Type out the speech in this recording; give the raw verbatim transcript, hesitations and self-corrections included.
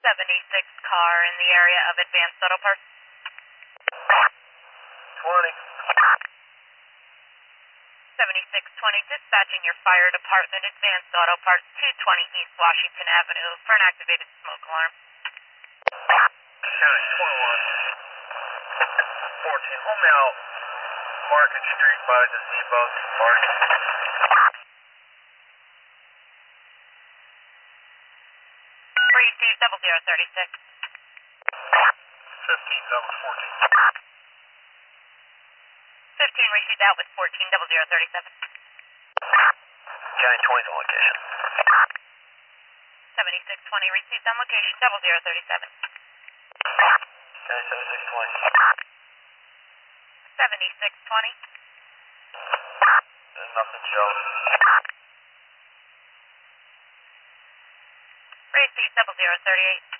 seventy-six car in the area of Advanced Auto Parts. twenty. seventy-six twenty, dispatching your fire department, Advanced Auto Parts, two twenty East Washington Avenue for an activated smoke alarm. County twenty-one. fourteen. Home out. Market Street by gazebo. Market. Receive double zero thirty-six. fifteen, double fourteen. fifteen received out with fourteen double zero thirty-seven. County twenty, location. seventy-six twenty received on location double zero thirty-seven. County seventy-six twenty. seventy-six twenty. There's nothing showing. Receive double zero thirty-eight.